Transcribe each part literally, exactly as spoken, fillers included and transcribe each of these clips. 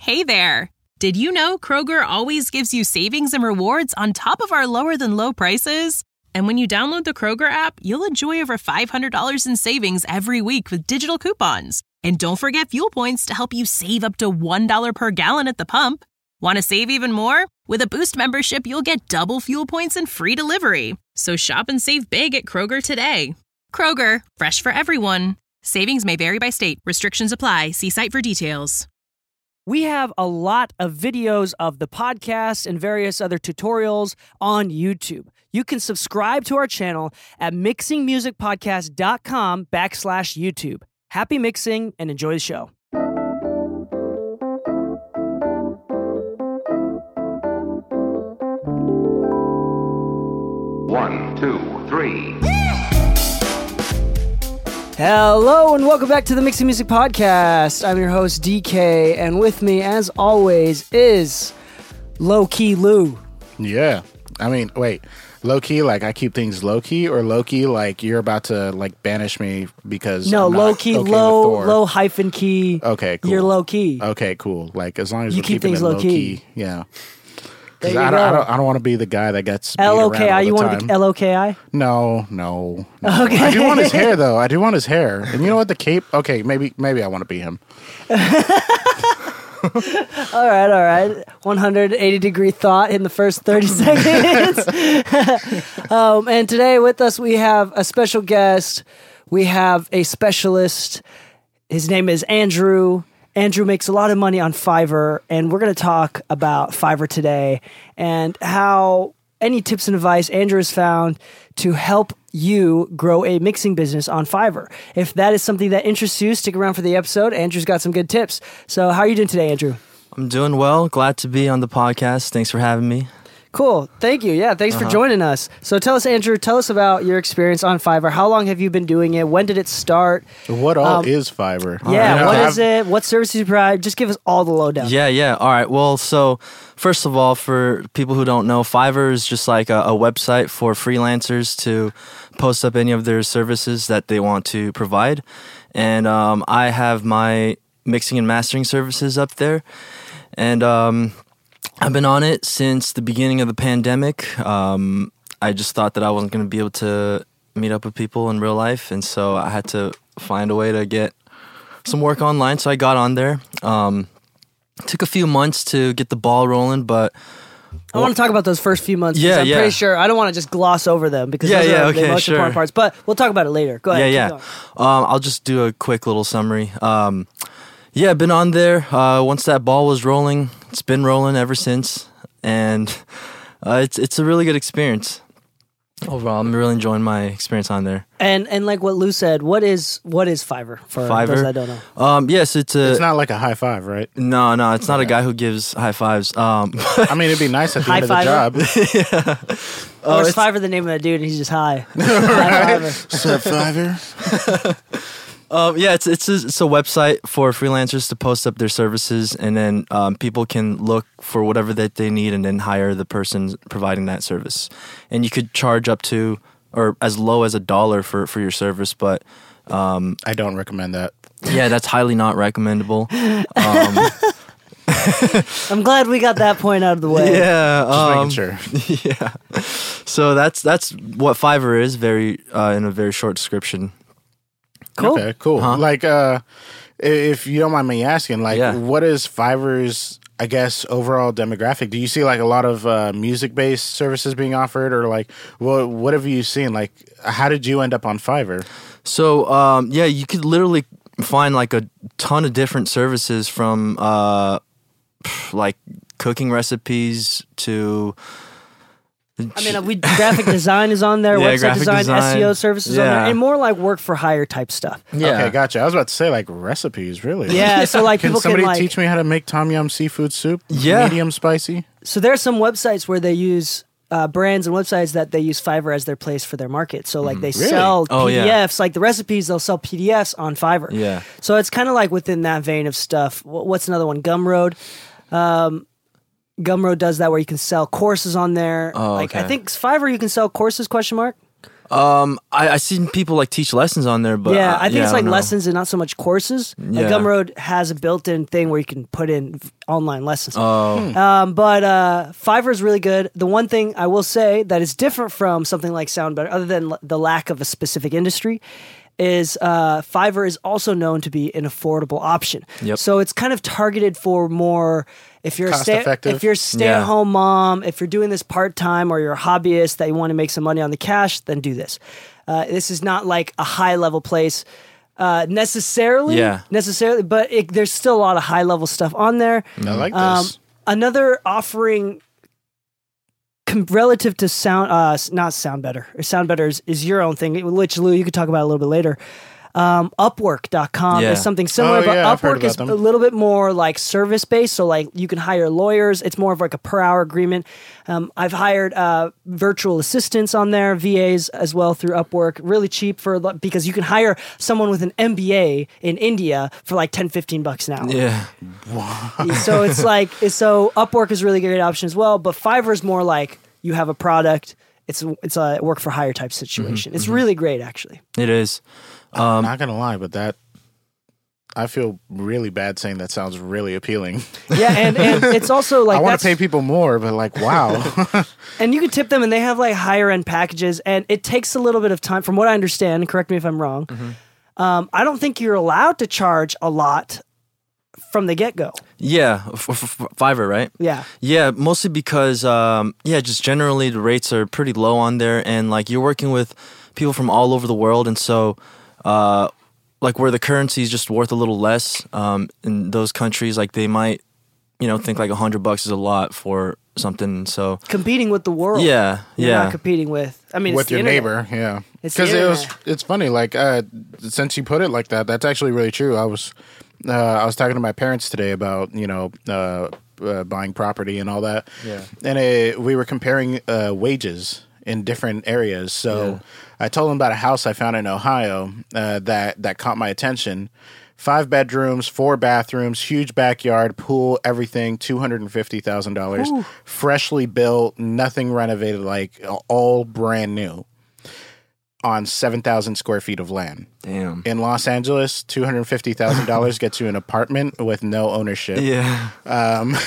Hey there! Did you know Kroger always gives you savings and rewards on top of our lower-than-low prices? And when you download the Kroger app, you'll enjoy over five hundred dollars in savings every week with digital coupons. And don't forget fuel points to help you save up to one dollar per gallon at the pump. Want to save even more? With a Boost membership, you'll get double fuel points and free delivery. So shop and save big at Kroger today. Kroger, fresh for everyone. Savings may vary by state. Restrictions apply. See site for details. We have a lot of videos of the podcast and various other tutorials on YouTube. You can subscribe to our channel at mixingmusicpodcast.com backslash YouTube. Happy mixing and enjoy the show. One, two, three. Hello and welcome back to the Mixing Music Podcast. I'm your host D K, and with me, as always, is Low Key Lou. Yeah, I mean, wait, low key, like I keep things low key, or low key, like you're about to like banish me because no, I'm not low key, okay low, with Thor. low hyphen key. Okay, cool. You're low key. Okay, cool. Like as long as You we're keep keeping things it low low key. key, yeah. There Because you I, go. don't- I don't, I don't want to be the guy that gets beat L O around K I. all the You want to time. be L O K I? No, no. no. Okay. I do want his hair though. I do want his hair. And you know what? The cape. Okay, maybe maybe I want to be him. All right, all right. one hundred eighty degree thought in the first thirty seconds. um, and today with us, we have a special guest. We have a specialist. His name is Andrew. Andrew makes a lot of money on Fiverr, and we're going to talk about Fiverr today and how any tips and advice Andrew has found to help you grow a mixing business on Fiverr. If that is something that interests you, stick around for the episode. Andrew's got some good tips. So how are you doing today, Andrew? I'm doing well. Glad to be on the podcast. Thanks for having me. Cool. Thank you. Yeah, thanks Uh-huh. for joining us. So tell us, Andrew, tell us about your experience on Fiverr. How long have you been doing it? When did it start? What all Um, is Fiverr? Yeah, You what know, is it? What services you provide? Just give us all the lowdown. Yeah, yeah. All right. Well, so first of all, for people who don't know, Fiverr is just like a, a website for freelancers to post up any of their services that they want to provide. And um, I have my mixing and mastering services up there. And um, I've been on it since the beginning of the pandemic. Um, I just thought that I wasn't going to be able to meet up with people in real life. And so I had to find a way to get some work online. So I got on there. Um, it took a few months to get the ball rolling, but I want to talk about those first few months. because Yeah, I'm yeah. pretty sure I don't want to just gloss over them because Yeah, those yeah, are the okay, most sure. important parts. But we'll talk about it later. Go ahead. yeah, keep yeah. going. Um, I'll just do a quick little summary. Um, yeah, I've been on there. Uh, once that ball was rolling, it's been rolling ever since, and uh, it's it's a really good experience. Overall, I'm really enjoying my experience on there. And and like what Lou said, what is what is Fiverr for Fiverr? those that don't know? Um, yes, it's a It's not like a high five, right? no, no. It's not a guy who gives high fives. Um, I mean, it'd be nice at the High end of the fiver? job. or is it's- Fiverr the name of that dude and he's just high? High Fiverr. Sup, Fiverr? Um, yeah, it's it's a, it's a website for freelancers to post up their services, and then um, people can look for whatever that they need, and then hire the person providing that service. And you could charge up to or as low as a dollar for, for your service, but um, I don't recommend that. yeah, that's highly not recommendable. Um, I'm glad we got that point out of the way. yeah, Just um, making sure. yeah. So that's that's what Fiverr is. Very uh, in a very short description. Cool. Okay, cool. Huh? Like, uh, i- if you don't mind me asking, like, Yeah. what is Fiverr's, I guess, overall demographic? Do you see like a lot of uh, music-based services being offered, or like, what what have you seen? Like, how did you end up on Fiverr? So um, yeah, you could literally find like a ton of different services from uh, like cooking recipes to. I mean, we graphic design is on there, Yeah, website graphic design, design. S E O services on Yeah. there, and more like work for hire type stuff. Yeah. Okay, gotcha. I was about to say like recipes, really. Yeah, so like Can people somebody can like. teach me how to make tom yum seafood soup? Yeah. Medium spicy. So there are some websites where they use uh, brands and websites that they use Fiverr as their place for their market. So like they Really? sell Oh, P D yeah. Fs, like the recipes, they'll sell P D Fs on Fiverr. Yeah. So it's kind of like within that vein of stuff. Wh- What's another one? Gumroad. Um, Gumroad does that where you can sell courses on there. Oh, like I okay. think Fiverr you can sell courses? Question mark. Um, I I seen people like teach lessons on there, but yeah, uh, I think yeah, it's I like don't know. lessons and not so much courses. Like Yeah. Gumroad has a built-in thing where you can put in v- online lessons. Oh, Um, but uh, Fiverr is really good. The one thing I will say that is different from something like SoundBetter, other than l- the lack of a specific industry, is uh, Fiverr is also known to be an affordable option. Yep. So it's kind of targeted for more if you're a Cost stay, effective. if you're a stay-at-home mom, if you're doing this part-time, or you're a hobbyist that you want to make some money on the cash, then do this. Uh, this is not like a high-level place. Uh, necessarily, Yeah. necessarily, but it, there's still a lot of high-level stuff on there. I like Um, this. another offering com- relative to sound, uh, s- not sound better. Or sound better is, is your own thing, which Lou, you could talk about a little bit later. Um, Upwork dot com Yeah. is something similar, Oh, but yeah, I've heard Upwork about is them. a little bit more like service based. So like you can hire lawyers. It's more of like a per hour agreement. Um, I've hired uh, virtual assistants on there, V As as well through Upwork, really cheap for because you can hire someone with an M B A in India for like ten, fifteen bucks an hour. yeah. So it's like so Upwork is a really great option as well, but Fiverr is more like you have a product. It's it's a work for hire type situation. Mm-hmm, It's really great actually. It is. I'm not gonna lie, but that I feel really bad saying that sounds really appealing. Yeah, and, and it's also like I want that's- to pay people more, but like, wow. and you can tip them, and they have like higher end packages, and it takes a little bit of time. From what I understand, and correct me if I'm wrong. Um, I don't think you're allowed to charge a lot from the get go. Yeah, f- f- f- Fiverr, right? Yeah. Yeah, mostly because um, yeah, just generally the rates are pretty low on there, and like you're working with people from all over the world, and so uh, like where the currency is just worth a little less um, in those countries, like they might you know think like a hundred bucks is a lot for something. So Competing with the world. yeah, You're yeah, not competing with. I mean, With it's the your internet. neighbor, yeah. It's the Because it was, internet. it's funny. Like, uh, since you put it like that, that's actually really true. I was, uh, I was talking to my parents today about you know uh, uh, buying property and all that. Yeah. And it, we were comparing uh, wages in different areas. So Yeah. I told them about a house I found in Ohio uh, that that caught my attention. Five bedrooms, four bathrooms, huge backyard, pool, everything, two hundred and fifty thousand dollars, freshly built, nothing renovated, like all brand new, on seven thousand square feet of land. damn, In Los Angeles, two hundred and fifty thousand dollars gets you an apartment with no ownership. yeah, Um,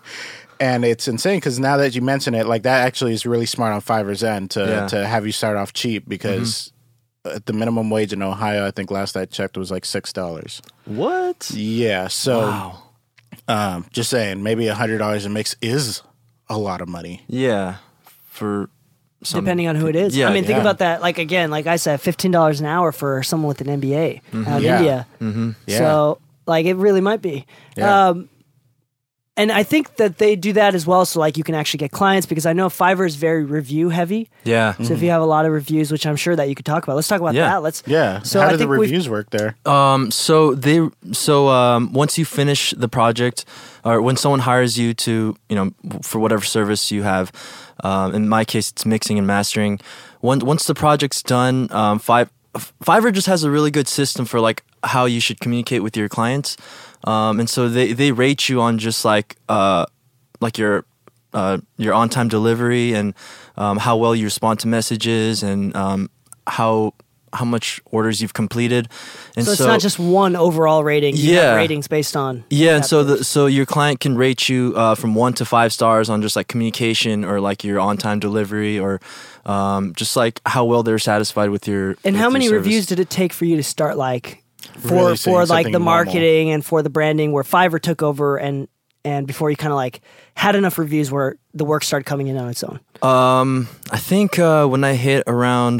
and it's insane because now that you mention it, like that actually is really smart on Fiverr's end to Yeah. to have you start off cheap because at the minimum wage in Ohio, I think last I checked was like six dollars. what? Yeah, so Wow. um, just saying, maybe a hundred dollars a mix is a lot of money. Yeah, for some, Depending on who it is. Yeah, I mean, think yeah. about that. Like, again, like I said, fifteen dollars an hour for someone with an M B A out in Yeah. India. Mm-hmm. Yeah. So, like, it really might be. Yeah. Um, and I think that they do that as well. So, like, you can actually get clients because I know Fiverr is very review heavy. Yeah. So, if you have a lot of reviews, which I'm sure that you could talk about, let's talk about Yeah. that. Let's. Yeah. So How I do the think we've- reviews work there? Um, so they so um, once you finish the project, or when someone hires you to you know for whatever service you have, um, in my case it's mixing and mastering. Once once the project's done, um, Five, Fiverr just has a really good system for like how you should communicate with your clients, um, and so they they rate you on just like uh like your uh your on time delivery and um, how well you respond to messages and um, how how much orders you've completed. And So, it's not just one overall rating. You Yeah. have ratings based on. yeah, and that so place. the so your client can rate you uh, from one to five stars on just like communication or like your on time delivery or um, just like how well they're satisfied with your. And with how your many service. reviews did it take for you to start like for Really for seeing like something the normal. marketing and for the branding where Fiverr took over and and before you kind of like had enough reviews where the work started coming in on its own? Um, I think uh, when I hit around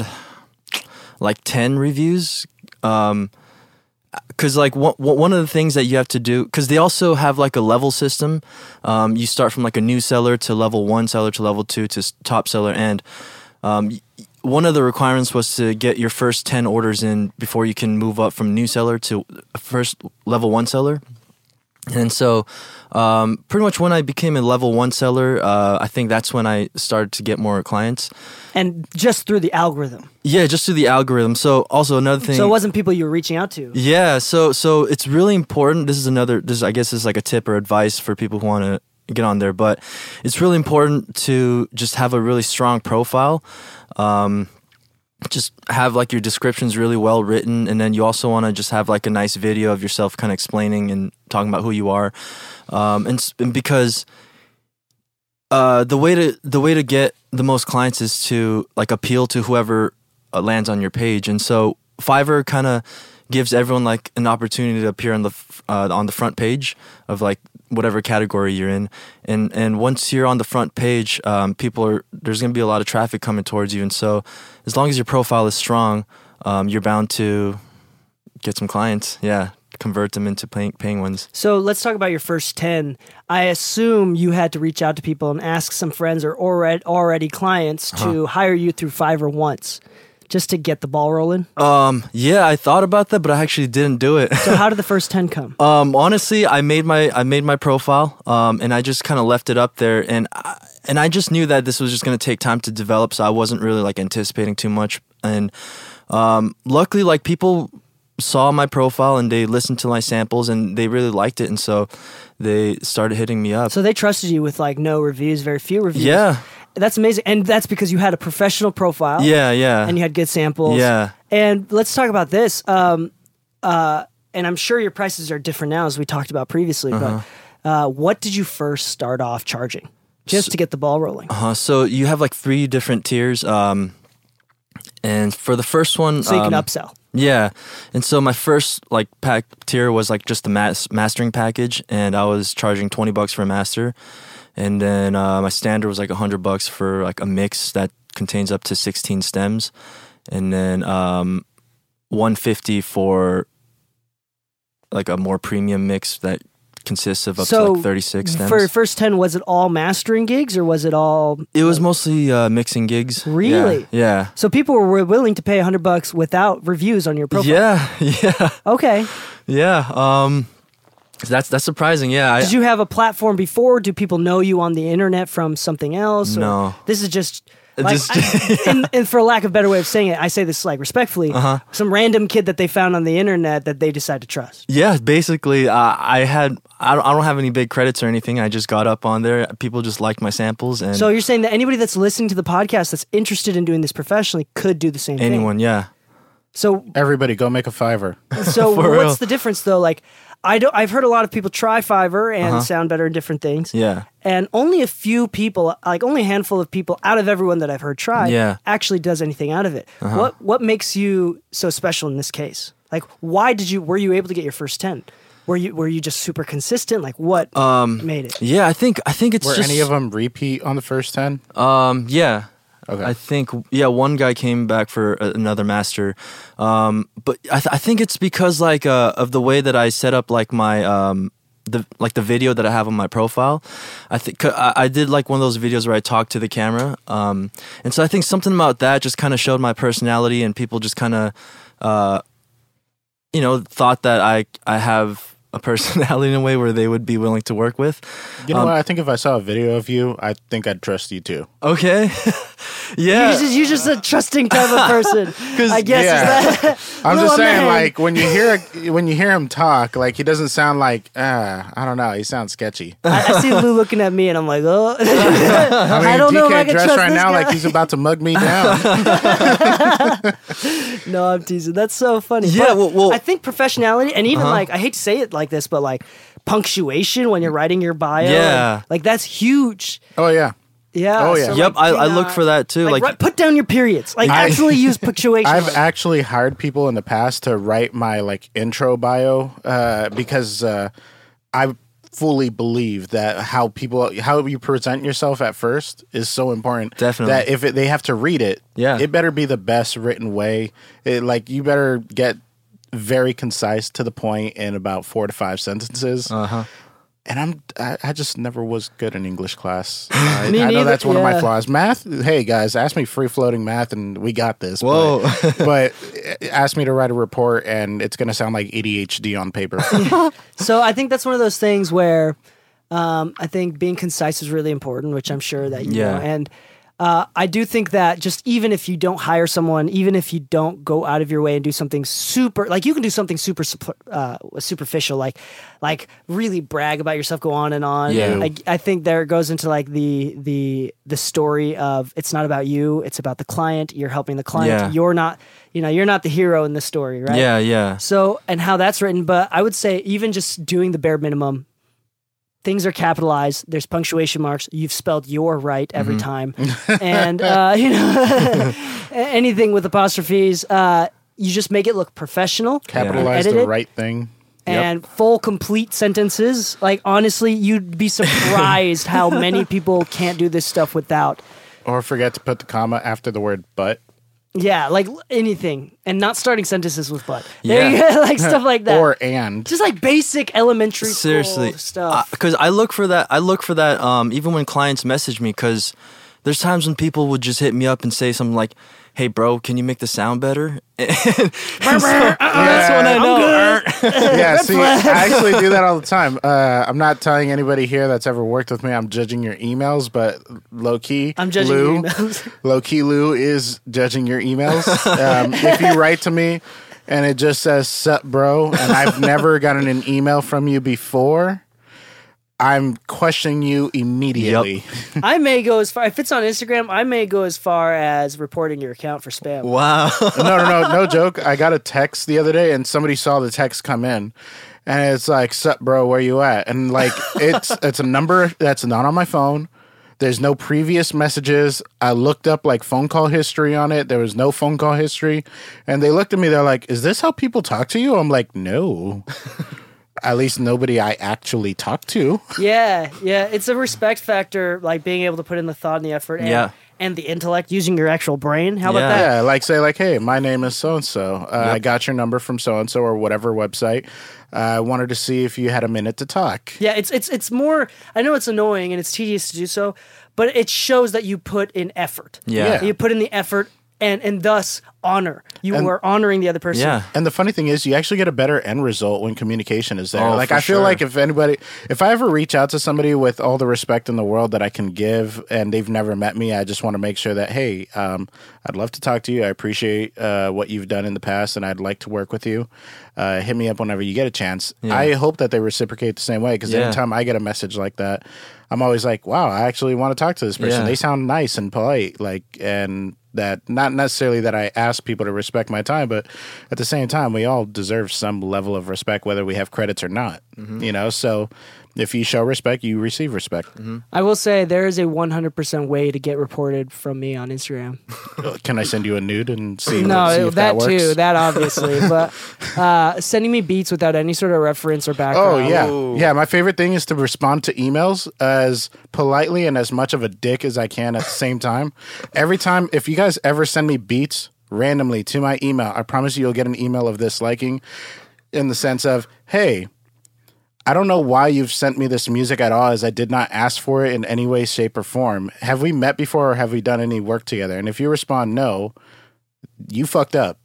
like ten reviews, um, because like one one of the things that you have to do, because they also have like a level system. Um, you start from like a new seller to level one seller to level two to s- top seller, and um, y- one of the requirements was to get your first ten orders in before you can move up from new seller to first level one seller. And so, um, pretty much when I became a level one seller, uh, I think that's when I started to get more clients. And just through the algorithm. Yeah, just through the algorithm. So also another thing. So it wasn't people you were reaching out to. Yeah, so so it's really important. This is another. This I guess is like a tip or advice for people who want to get on there. But it's really important to just have a really strong profile. Um, just have like your descriptions really well written, and then you also want to just have like a nice video of yourself kind of explaining and talking about who you are, um, and, s- and because uh, the way to the way to get the most clients is to like appeal to whoever uh, lands on your page, and so Fiverr kind of gives everyone like an opportunity to appear on the f- uh, on the front page of like whatever category you're in, and and once you're on the front page, um, people are there's going to be a lot of traffic coming towards you, and so as long as your profile is strong, um, you're bound to get some clients. Yeah, convert them into paying, paying ones. So let's talk about your first ten. I assume you had to reach out to people and ask some friends or already already clients to hire you through Fiverr once, just to get the ball rolling. Um, yeah, I thought about that, but I actually didn't do it. So how did the first ten come? Um, honestly, I made my I made my profile, um, and I just kind of left it up there, and I, and I just knew that this was just going to take time to develop, so I wasn't really like anticipating too much. And um, luckily, like people saw my profile and they listened to my samples and they really liked it, and so they started hitting me up. So they trusted you with like no reviews, very few reviews. Yeah, That's amazing. And that's because you had a professional profile. yeah, yeah, And you had good samples. yeah. And let's talk about this. Um, uh, and I'm sure your prices are different now, as we talked about previously. Uh-huh. But uh, what did you first start off charging, just to get the ball rolling? Uh, so you have like three different tiers, um, and for the first one, So you can um, upsell. Yeah, and so my first like pack tier was like just the mas- mastering package, and I was charging twenty bucks for a master, and then uh, my standard was like a hundred bucks for like a mix that contains up to sixteen stems, and then um, one fifty for like a more premium mix that consists of up So to like thirty six stems. For your first ten, was it all mastering gigs or was it all? It was mostly uh, mixing gigs. Really? Yeah. Yeah. So people were willing to pay a hundred bucks without reviews on your profile. Yeah. Yeah. Okay. Yeah. Um, that's that's surprising. Yeah. I, Did you have a platform before? Do people know you on the internet from something else? Or No. This is just. Like, Just- I, and, and for lack of a better way of saying it, I say this like respectfully. Uh-huh. Some random kid that they found on the internet that they decide to trust. Yeah, basically, uh, I had I don't, I don't have any big credits or anything. I just got up on there. People just liked my samples, and So you're saying that anybody that's listening to the podcast that's interested in doing this professionally could do the same thing. anyone, yeah, So Everybody, go make a Fiverr. so For what's real. the difference though? Like I don't. I've heard a lot of people try Fiverr and sound better in different things. Uh-huh. yeah, And only a few people, like only a handful of people out of everyone that I've heard try, Yeah. Uh-huh. actually does anything out of it. What What makes you so special in this case? Like, why did you? Were you able to get your first ten? Were you Were you just super consistent? Like, what Um, made it? yeah. I think I think it's Were just any of them repeat on the first ten? Um, yeah. Okay. I think yeah, one guy came back for a- another master, um, but I, th- I think it's because like uh, of the way that I set up like my um, the like the video that I have on my profile. I think I, I did like one of those videos where I talk to the camera, um, and so I think something about that just kind of showed my personality, and people just kind of, uh, you know, thought that I I have a personality in a way where they would be willing to work with. You know Um, what? I think if I saw a video of you, I think I'd trust you too. Okay, yeah. You're just, you're just a trusting type of person. I guess yeah. is that. I'm Little just saying, man. like when you hear when you hear him talk, like he doesn't sound like uh, I don't know. He sounds sketchy. I, I see Lou looking at me, and I'm like, oh. I mean, I don't D K know if I can dressed trust right this now guy. like he's about to mug me down. No, I'm teasing. That's so funny. Yeah, But well- well- I think professionality, and even Uh-huh. like, I hate to say it like this, but like punctuation when you're writing your bio, Yeah. and, like that's huge. Oh yeah. Yeah. Oh, yeah. so, Yep, like, I, do I look not- for that too. Like, Like, write- put down your periods. Like I- actually use punctuation. I've marks. actually hired people in the past to write my like intro bio uh, because uh, I fully believe that how people how you present yourself at first is so important. Definitely. That if it, they have to read it, Yeah. it better be the best written way. It, like you better get very concise to the point in about four to five sentences. uh huh. And I'm I, I just never was good in English class. I, Me I know neither, that's one of my yeah. flaws. Math, hey guys, ask me free floating math and we got this. Whoa. But, but ask me to write a report and it's going to sound like A D H D on paper. So I think that's one of those things where um, I think being concise is really important, which I'm sure that you Yeah. know. And Uh, I do think that just even if you don't hire someone, even if you don't go out of your way and do something super, like you can do something super uh, superficial, like like really brag about yourself, go on and on. Yeah. I, I think there goes into like the the the story of it's not about you, it's about the client. You're helping the client. Yeah. You're not, you know, you're not the hero in the story, right? Yeah, yeah. So, and how that's written, but I would say even just doing the bare minimum. Things are capitalized. There's punctuation marks. You've spelled your right every Mm-hmm. time, and uh, you know anything with apostrophes. Uh, you just make it look professional. Capitalize Edit the it, right thing. and full complete sentences. Like honestly, you'd be surprised how many people can't do this stuff without. Or forget to put the comma after the word but. Yeah, like anything, and not starting sentences with "but." There Yeah. you go, like stuff like that. Or and. just like basic elementary Seriously, school stuff. Because I look for that. I look for that. Um, even when clients message me, because there's times when people would just hit me up and say something like, "Hey, bro, can you make the sound better?" And so, that's when I know. Yeah, see, I actually do that all the time. Uh, I'm not telling anybody here that's ever worked with me I'm judging your emails, but low key, I'm judging Lou, your emails. low key Lou is judging your emails. Um, if you write to me and it just says "sup, bro," and I've never gotten an email from you before, I'm questioning you immediately. I may go as far if it's on Instagram. I may go as far as reporting your account for spam. Wow. no, no, no, no joke. I got a text the other day, and somebody saw the text come in, and it's like, "Sup, bro? Where you at?" And like, it's it's a number that's not on my phone. There's no previous messages. I looked up like phone call history on it. There was no phone call history, and they looked at me. They're like, "Is this how people talk to you?" I'm like, "No." At least nobody I actually talk to. Yeah, yeah. It's a respect factor, like being able to put in the thought and the effort and, Yeah. and the intellect, using your actual brain. How about Yeah. that? Yeah, like say like, "Hey, my name is so and so. I got your number from so and so or whatever website. Uh, I wanted to see if you had a minute to talk." Yeah, it's it's it's more. I know it's annoying and it's tedious to do so, but it shows that you put in effort. Yeah. Yeah. You put in the effort and and thus honor. You And- are honoring the other person. Yeah. And the funny thing is, you actually get a better end result when communication is there. Oh, like for I feel sure. like if anybody, if I ever reach out to somebody with all the respect in the world that I can give, and they've never met me, I just want to make sure that, hey, um, I'd love to talk to you. I appreciate uh, what you've done in the past, and I'd like to work with you. Uh, hit me up whenever you get a chance. Yeah. I hope that they reciprocate the same way, because Yeah. anytime I get a message like that, I'm always like, wow, I actually want to talk to this person. Yeah. They sound nice and polite, like, and that not necessarily that I ask people to respect my time, but at the same time, we all deserve some level of respect, whether we have credits or not. Mm-hmm. You know, so if you show respect, you receive respect. I will say there is a one hundred percent way to get reported from me on Instagram. Can I send you a nude and see, No, see it- if that, that, works? too, that obviously, but uh, sending me beats without any sort of reference or Oh background. yeah, Ooh. yeah. My favorite thing is to respond to emails as politely and as much of a dick as I can at the same time. Every time, if you guys ever send me beats randomly to my email, I promise you, you'll get an email of this liking, in the sense of, hey, I don't know why you've sent me this music at all, as I did not ask for it in any way, shape, or form. Have we met before, or have we done any work together? And if you respond no, you fucked up.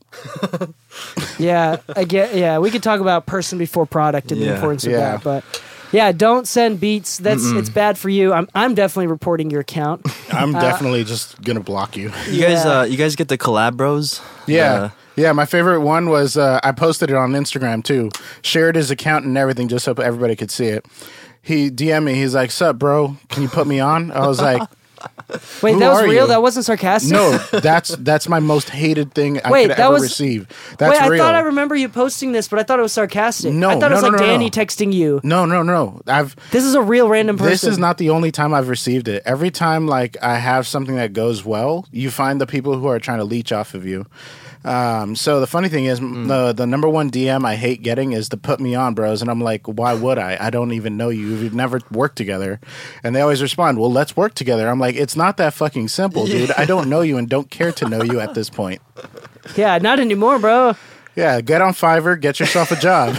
Yeah, I get. Yeah, we could talk about person before product and the Yeah. importance of Yeah. that, but yeah, don't send beats. That's it's bad for you. I'm I'm definitely reporting your account. I'm definitely just gonna block you. You guys, Yeah. uh, you guys get the collab bros? Yeah. Uh, Yeah, my favorite one was uh, I posted it on Instagram too. Shared his account and everything just so everybody could see it. He D M'd me. He's like, "Sup, bro? Can you put me on?" I was like, Wait, Who that was are real. you? That wasn't sarcastic. "No, that's that's my most hated thing I Wait, could that ever was- receive. That's Wait, real." I thought I remember you posting this, but I thought it was sarcastic. No, I thought it was no, like no, no, Danny no. texting you. no, no, no. I've This is a real random person. This is not the only time I've received it. Every time, like, I have something that goes well, you find the people who are trying to leech off of you. Um, so the funny thing is, Mm. the the number one D M I hate getting is to put me on, bros. And I'm like, why would I? I don't even know you. We've never worked together. And they always respond, well, let's work together. I'm like, it's not that fucking simple, dude. I don't know you and don't care to know you at this point. Yeah, not anymore, bro. Yeah, get on Fiverr, get yourself a job.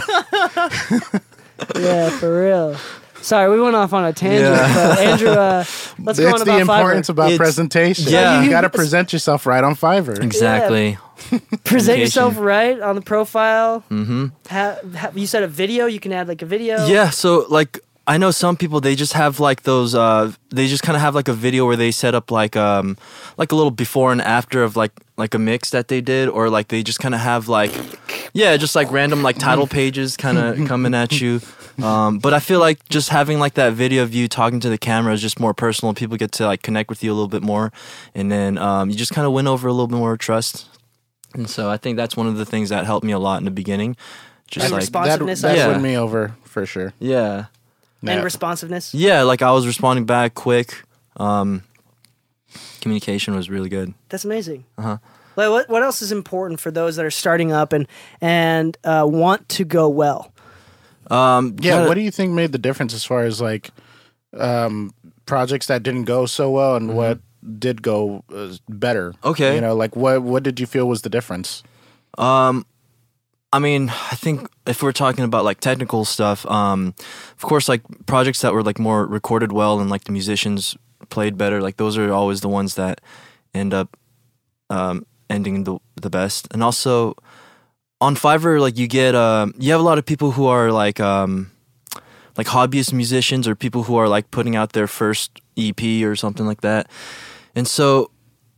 Yeah, for real. Sorry, we went off on a tangent. Yeah. But Andrew, uh, let's go on It's about the importance Fiverr. about It's- presentation. yeah. You got to present yourself right on Fiverr. exactly. Present yourself communication. right on the profile. Mm-hmm. Ha, ha, you said a video. You can add like a video. Yeah, so like I know some people, they just have like those, uh, they just kind of have like a video where they set up like um like a little before and after of like like a mix that they did, or like they just kind of have like, yeah, just like random like title pages kind of coming at you. Um, but I feel like just having like that video of you talking to the camera is just more personal. People get to like connect with you a little bit more, and then um, you just kind of win over a little bit more trust. And so I think that's one of the things that helped me a lot in the beginning. Just And like responsiveness, that, that Yeah. won me over for sure. yeah, and Yeah. responsiveness. yeah. Like I was responding back quick. Um, communication was really good. That's amazing. Uh-huh. Like, what what else is important for those that are starting up and and uh, want to go well? Um, Yeah, gotta- what do you think made the difference as far as like um, projects that didn't go so well and what did go uh, better? Okay. you know, like what what did you feel was the difference? Um, I mean, I think if we're talking about like technical stuff, um, of course, like projects that were like more recorded well and like the musicians played better, like those are always the ones that end up um, ending the the best. And also on Fiverr, like you get um, you have a lot of people who are like um, like hobbyist musicians or people who are like putting out their first E P or something like that, and so.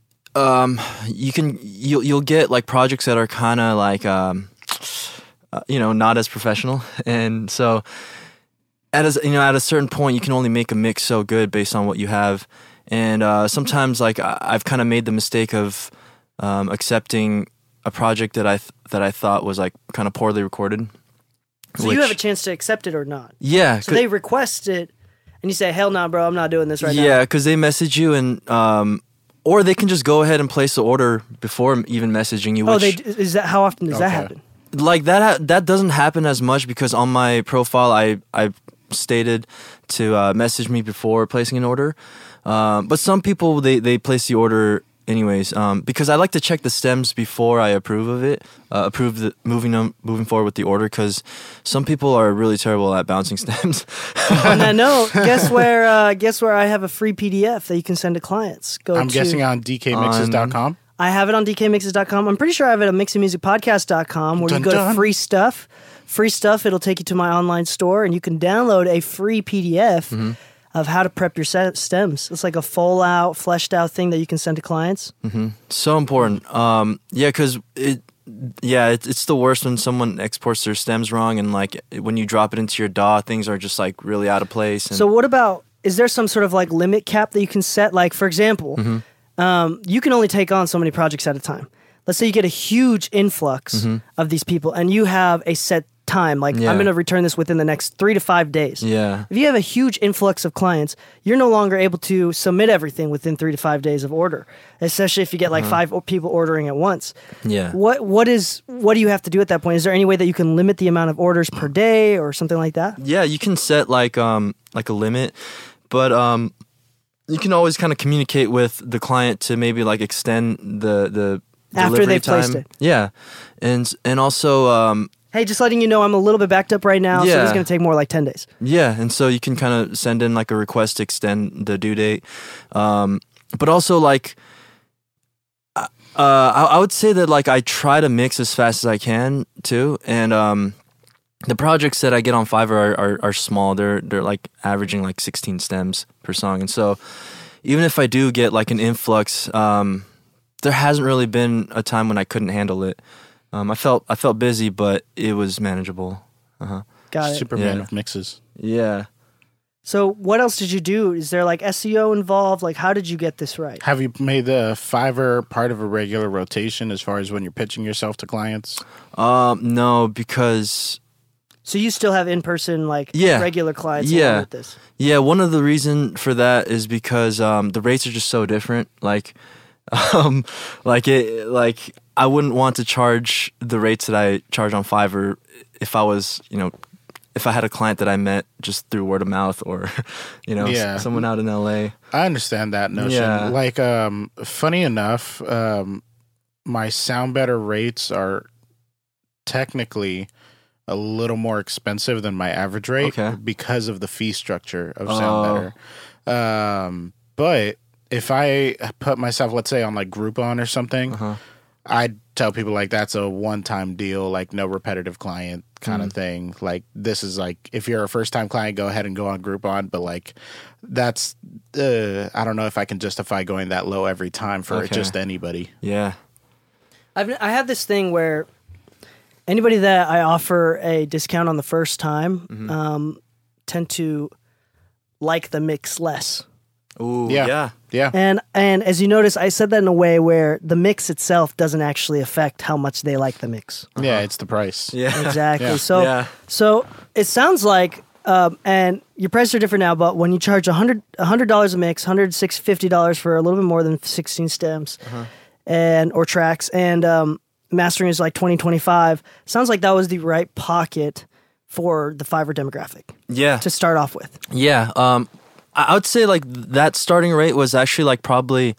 Um, you can you'll you'll get like projects that are kind of like um, uh, you know, not as professional, and so at a you know at a certain point you can only make a mix so good based on what you have, and uh, sometimes like I, I've kind of made the mistake of um, accepting a project that I th- that I thought was like kind of poorly recorded. So you which- have a chance to accept it or not. yeah, So they request it, and you say, "Hell no, bro, I'm not doing this right now." yeah, because they message you and um, or they can just go ahead and place the order before even messaging you. Oh, which, they is that how often does that Okay. happen? like that ha- that doesn't happen as much because on my profile I I stated to uh, message me before placing an order, um, but some people they they place the order anyways um, because I like to check the stems before I approve of it, uh, approve the moving them moving forward with the order, because some people are really terrible at bouncing stems. On that note, guess where? Uh, guess where I have a free P D F that you can send to clients. Go I'm to, guessing on D K mixes dot com. I have it on D K mixes dot com. I'm pretty sure I have it at mixing music podcast dot com where Dun, you go dun. to free stuff. Free stuff, it'll take you to my online store and you can download a free P D F Mm-hmm. of how to prep your se- stems. It's like a full out, fleshed out thing that you can send to clients. So important. Um, yeah, because it, yeah, it, it's the worst when someone exports their stems wrong, and like when you drop it into your D A W, things are just like really out of place. And So what about, is there some sort of like limit cap that you can set? Like, for example, Mm-hmm. um, you can only take on so many projects at a time. Let's say you get a huge influx of these people and you have a set time. Like, Mm-hmm. Yeah. I'm going to return this within the next three to five days. yeah, If you have a huge influx of clients, you're no longer able to submit everything within three to five days of order, especially if you get like Uh-huh. five o- people ordering at once. yeah. What what is what do you have to do at that point? Is there any way that you can limit the amount of orders per day or something like that? Yeah, you can set like um like a limit, but um you can always kind of communicate with the client to maybe like extend the the After delivery they've placed time. it. Yeah, and and also um Hey, just letting you know, I'm a little bit backed up right now, so Yeah. this is going to take more like ten days. yeah, and so you can kind of send in like a request to extend the due date, um but also like. Uh, I, I would say that like I try to mix as fast as I can too, and um, the projects that I get on Fiverr are, are, are small. They're they're like averaging like sixteen stems per song, and so even if I do get like an influx, um, there hasn't really been a time when I couldn't handle it. Um, I felt I felt busy, but it was manageable. Uh-huh. Got it. Superman Yeah. of mixes. Yeah. So what else did you do? Is there like S E O involved? Like, how did you get this right? Have you made the Fiverr part of a regular rotation as far as when you're pitching yourself to clients? Um, no, because So you still have in-person, like, Yeah. regular clients Yeah. along with this? yeah, one of the reason for that is because um, the rates are just so different. Like, um, like it, like I wouldn't want to charge the rates that I charge on Fiverr if I was, you know, if I had a client that I met just through word of mouth or, you know, s- Yeah. someone out in L A. I understand that notion. Yeah. Like, um, funny enough, um, my Sound Better rates are technically a little more expensive than my average rate Okay. because of the fee structure of Sound Oh. Better. Um, but if I put myself, let's say, on like Groupon or something, Uh-huh. I'd tell people like that's a one-time deal, like no repetitive client kind of thing. Like this is like if you're a first time client, go ahead and go on Groupon. But like that's uh, I don't know if I can justify going that low every time for Okay. just anybody. Yeah. I've I have this thing where anybody that I offer a discount on the first time Mm-hmm. um, tend to like the mix less. Ooh, Yeah. yeah. Yeah. And and as you notice, I said that in a way where the mix itself doesn't actually affect how much they like the mix. Yeah, it's the price. Yeah. Exactly. Yeah. So Yeah. so it sounds like um, and your prices are different now, but when you charge a hundred a hundred dollars a mix, hundred six fifty dollars for a little bit more than sixteen stems, and or tracks, and um, mastering is like twenty twenty five. Sounds like that was the right pocket for the Fiverr demographic Yeah. to start off with. Yeah, um, I I would say like that starting rate was actually like probably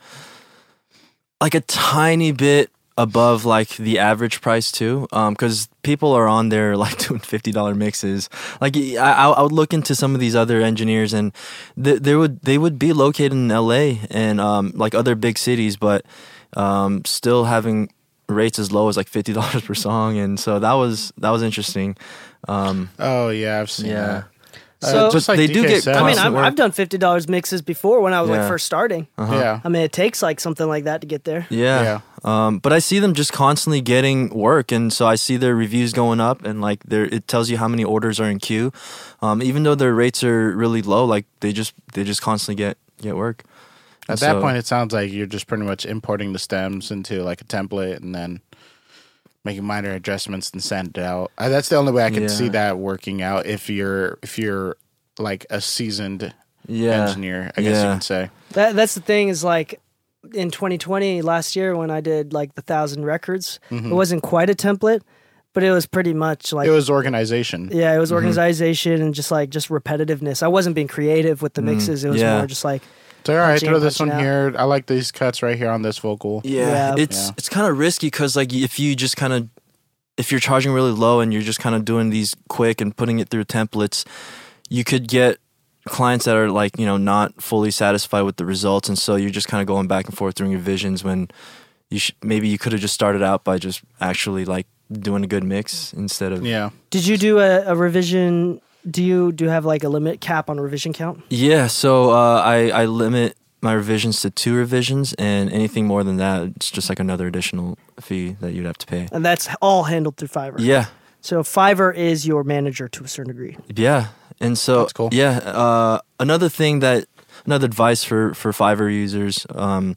like a tiny bit above like the average price too, because people are on there like doing fifty dollar mixes. Like I, I I would look into some of these other engineers, and th- there would they would be located in L A and um, like other big cities, but um, still having rates as low as like fifty dollars per song, and so that was that was interesting. Um, Oh yeah, I've seen Yeah. that. So- uh, just like They D do K get said, I mean, constant I've, work. I've done fifty dollars mixes before when I was like Yeah. first starting. yeah, I mean, it takes like something like that to get there. Yeah. Yeah. Um, but I see them just constantly getting work, and so I see their reviews going up, and like there, it tells you how many orders are in queue. Um, even though their rates are really low, like they just they just constantly get get work. At And that so- point, it sounds like you're just pretty much importing the stems into like a template and then making minor adjustments and send it out. Uh, that's the only way I can Yeah. see that working out. If you're if you're like a seasoned yeah, engineer, I guess you Yeah. can say. That that's the thing is like in twenty twenty last year when I did like the thousand records, it wasn't quite a template, but it was pretty much like It was organization. yeah, it was organization and just like just repetitiveness. I wasn't being creative with the mixes. It was yeah. more just like So all right, punching throw in, this one punching out. here. I like these cuts right here on this vocal. Yeah, Yeah. it's Yeah. it's kind of risky because like if you just kind of if you're charging really low and you're just kind of doing these quick and putting it through templates, you could get clients that are like you know not fully satisfied with the results, and so you're just kind of going back and forth doing revisions when you sh- maybe you could have just started out by just actually like doing a good mix instead of Yeah. did you do a, a revision? Do you do you have like a limit cap on revision count? Yeah, so uh, I I limit my revisions to two revisions, and anything more than that, it's just like another additional fee that you'd have to pay. And that's all handled through Fiverr. Yeah, So Fiverr is your manager to a certain degree. yeah, and so That's cool. yeah, uh, another thing that another advice for for Fiverr users. Um,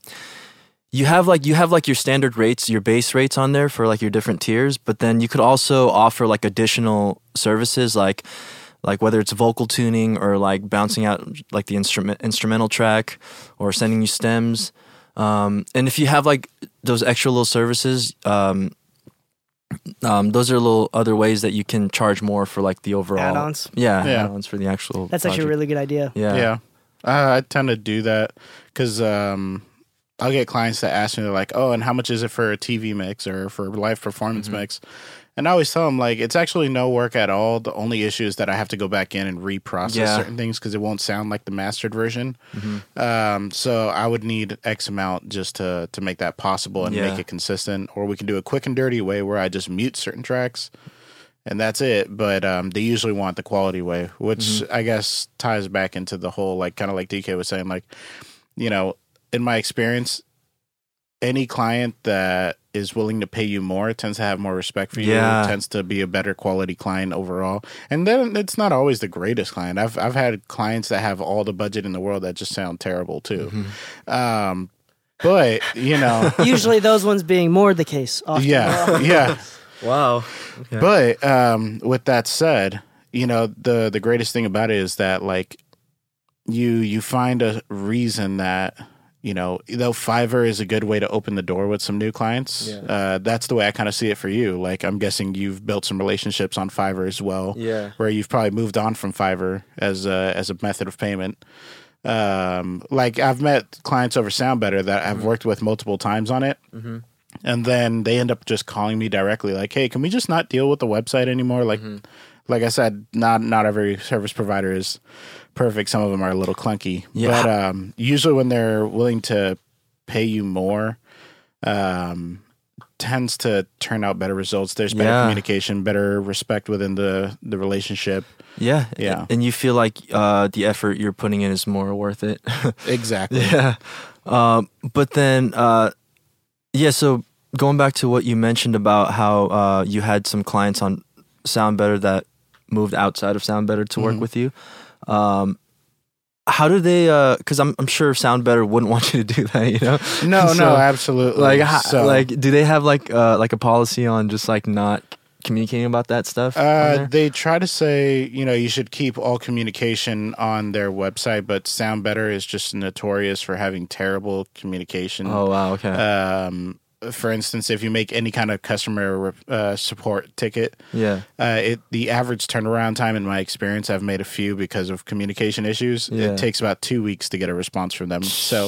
you have like you have like your standard rates, your base rates on there for like your different tiers, but then you could also offer like additional services like like whether it's vocal tuning or like bouncing out like the instrument instrumental track or sending you stems. Um, and if you have like those extra little services, um, um, those are little other ways that you can charge more for like the overall Add-ons. Yeah, Yeah. add-ons for the actual. That's actually a project. really good idea. yeah. Yeah. Uh, I tend to do that because um, I'll get clients that ask me, they're like, oh, and how much is it for a T V mix or for a live performance Mm-hmm. mix? And I always tell them, like, it's actually no work at all. The only issue is that I have to go back in and reprocess Yeah. certain things because it won't sound like the mastered version. Mm-hmm. Um, so I would need X amount just to, to make that possible and Yeah. make it consistent. Or we can do a quick and dirty way where I just mute certain tracks. And that's it. But um, they usually want the quality way, which Mm-hmm. I guess ties back into the whole, like, kind of like D K was saying, like, you know, in my experience, any client that is willing to pay you more tends to have more respect for you, Yeah. tends to be a better quality client overall. And then it's not always the greatest client. I've I've had clients that have all the budget in the world that just sound terrible too. Mm-hmm. Um, but, you know, Usually those ones being more the case. Often. yeah, yeah. Wow. Okay. But um, with that said, you know, the the greatest thing about it is that like you you find a reason that, you know, though Fiverr is a good way to open the door with some new clients, Yeah. uh, that's the way I kind of see it for you. Like, I'm guessing you've built some relationships on Fiverr as well, Yeah. where you've probably moved on from Fiverr as a, as a method of payment. Um, like, I've met clients over Sound Better that I've worked with multiple times on it. Mm-hmm. And then they end up just calling me directly, like, "Hey, can we just not deal with the website anymore?" Like, Mm-hmm. like I said, not not every service provider is perfect. Some of them are a little clunky. Yeah. But um, usually, when they're willing to pay you more um, tends to turn out better results. There's better Yeah. communication, better respect within the, the relationship. Yeah. Yeah. And you feel like uh, the effort you're putting in is more worth it. Exactly. Yeah. Um, but then, uh, yeah, so going back to what you mentioned about how uh, you had some clients on Sound Better that moved outside of Sound Better to work Mhm. with you. Um, how do they, because I'm, I'm sure Sound Better wouldn't want you to do that, you know? No, So, no, absolutely. Like, how, So- like, do they have like uh, like a policy on just like not communicating about that stuff? on Uh, there? they try to say, you know, you should keep all communication on their website, but Sound Better is just notorious for having terrible communication. Oh, wow. Okay. Um, for instance, if you make any kind of customer uh, support ticket, yeah. uh, it the average turnaround time in my experience, I've made a few because of communication issues. Yeah. It takes about two weeks to get a response from them. So,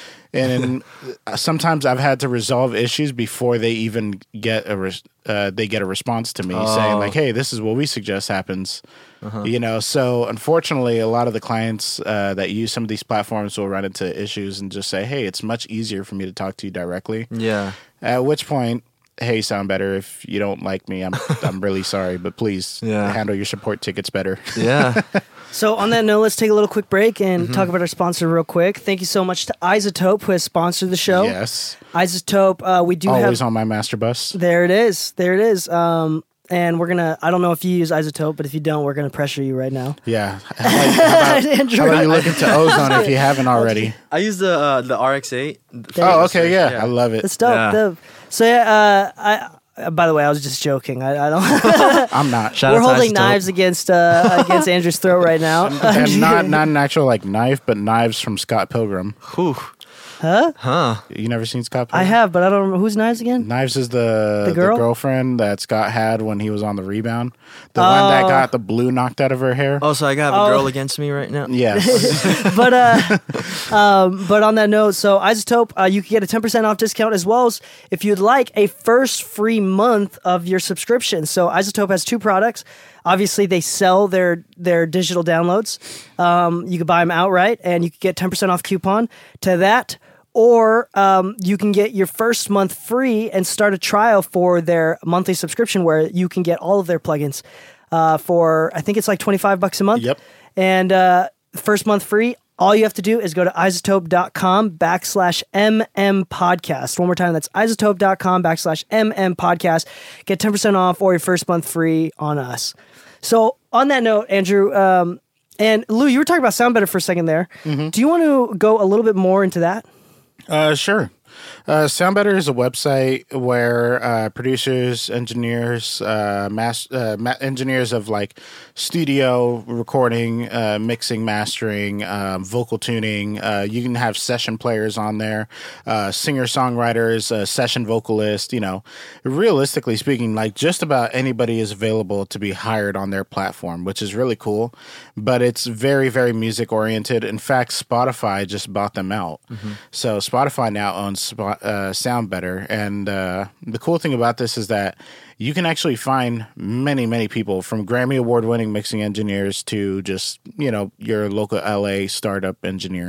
and sometimes I've had to resolve issues before they even get a res- uh, they get a response to me saying Oh. like, "Hey, this is what we suggest happens." Uh-huh. You know, so unfortunately, a lot of the clients uh, that use some of these platforms will run into issues and just say, "Hey, it's much easier for me to talk to you directly." Yeah. At which point, hey, Sound Better, if you don't like me, I'm I'm really sorry, but please Yeah. handle your support tickets better. Yeah. So on that note, let's take a little quick break and talk about our sponsor real quick. Thank you so much to Isotope, who has sponsored the show. Yes, Isotope, uh, we do always have. on my master bus. There it is. There it is. Um, and we're gonna. I don't know if you use Isotope, but if you don't, we're gonna pressure you right now. Yeah. How about, how about, Andrew. how about you look into Ozone if you haven't already? I use the uh, the R X eight. Oh, okay, yeah, I love it. It's dope. Yeah. dope. So yeah, uh, I. Uh, by the way, I was just joking. I, I don't. I'm not. Shout We're out to holding Isotope. knives against uh, against Andrew's throat right now. And not not an actual like knife, but knives from Scott Pilgrim. Whew. Huh? Huh. You never seen Scott I Pilgrim? have, but I don't remember whose knives again. Knives is the, The the, girl? girlfriend that Scott had when he was on the rebound. The one that Oh. got the blue knocked out of her hair. Oh, so I have a Oh. girl against me right now? Yes. but uh, um, but on that note, so Isotope, uh, you can get a ten percent off discount as well as if you'd like a first free month of your subscription. So Isotope has two products. Obviously, they sell their their digital downloads. Um, you can buy them outright, and you can get ten percent off coupon to that. Or um, you can get your first month free and start a trial for their monthly subscription where you can get all of their plugins uh, for, I think it's like twenty-five bucks a month. Yep. And uh, first month free, all you have to do is go to isotope.com backslash MM podcast. One more time, that's isotope.com backslash MM podcast. Get ten percent off or your first month free on us. So on that note, Andrew, um, and Lou, you were talking about Sound Better for a second there. Do you want to go a little bit more into that? Uh, sure. Uh, Sound Better is a website where uh, producers, engineers, uh, mas- uh, ma- engineers of like studio recording, uh, mixing, mastering, um, vocal tuning. Uh, you can have session players on there, uh, singer songwriters, uh, session vocalists. You know, realistically speaking, like just about anybody is available to be hired on their platform, which is really cool. But it's very, very music oriented. In fact, Spotify just bought them out, so Spotify now owns Spot, uh, Sound Better. And uh, the cool thing about this is that you can actually find many, many people from Grammy Award winning mixing engineers to just, you know, your local L A startup engineer.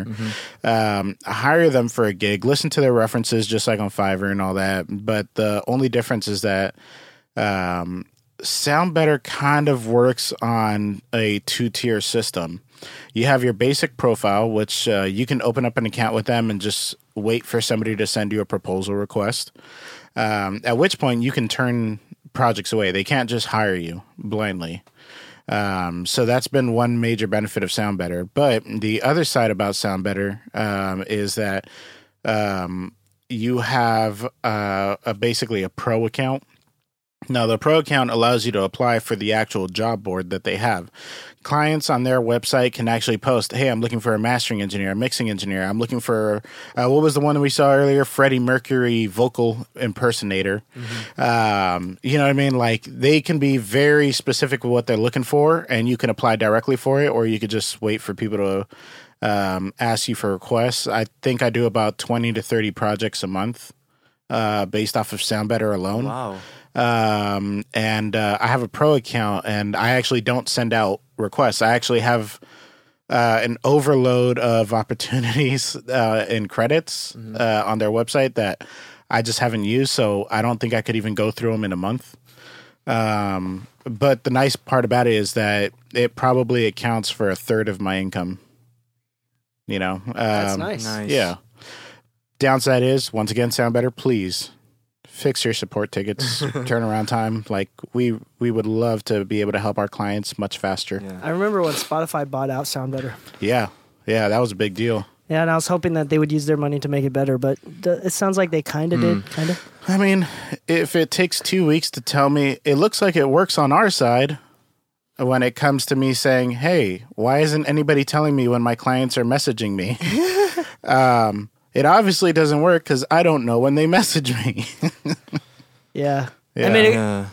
Um, hire them for a gig, listen to their references just like on Fiverr and all that. But the only difference is that um, Sound Better kind of works on a two-tier system. You have your basic profile, which uh, you can open up an account with them and just wait for somebody to send you a proposal request, um, at which point you can turn projects away. They can't just hire you blindly. Um, so that's been one major benefit of Sound Better. But the other side about Sound Better um, is that um, you have uh, a, basically a pro account. Now, the pro account allows you to apply for the actual job board that they have. Clients on their website can actually post, hey, I'm looking for a mastering engineer, a mixing engineer. I'm looking for, uh, what was the one that we saw earlier? Freddie Mercury vocal impersonator. Mm-hmm. Um, you know what I mean? Like, they can be very specific with what they're looking for, and you can apply directly for it, or you could just wait for people to um, ask you for requests. I think I do about twenty to thirty projects a month uh, based off of Sound Better alone. Wow. Um, and uh, I have a pro account, and I actually don't send out requests. I actually have uh, an overload of opportunities uh, and credits uh, on their website that I just haven't used, so I don't think I could even go through them in a month. Um, but the nice part about it is that it probably accounts for a third of my income. You know, um, That's nice. Nice. Yeah. Downside is, once again, Sound Better, please fix your support tickets, turnaround time. Like we we would love to be able to help our clients much faster. Yeah. I remember when Spotify bought out Sound Better. Yeah, yeah, that was a big deal. Yeah, and I was hoping that they would use their money to make it better, but th- it sounds like they kind of did, kind of. I mean, if it takes two weeks to tell me, it looks like it works on our side when it comes to me saying, hey, why isn't anybody telling me when my clients are messaging me? um, it obviously doesn't work because I don't know when they message me. Yeah. Yeah. I mean, it,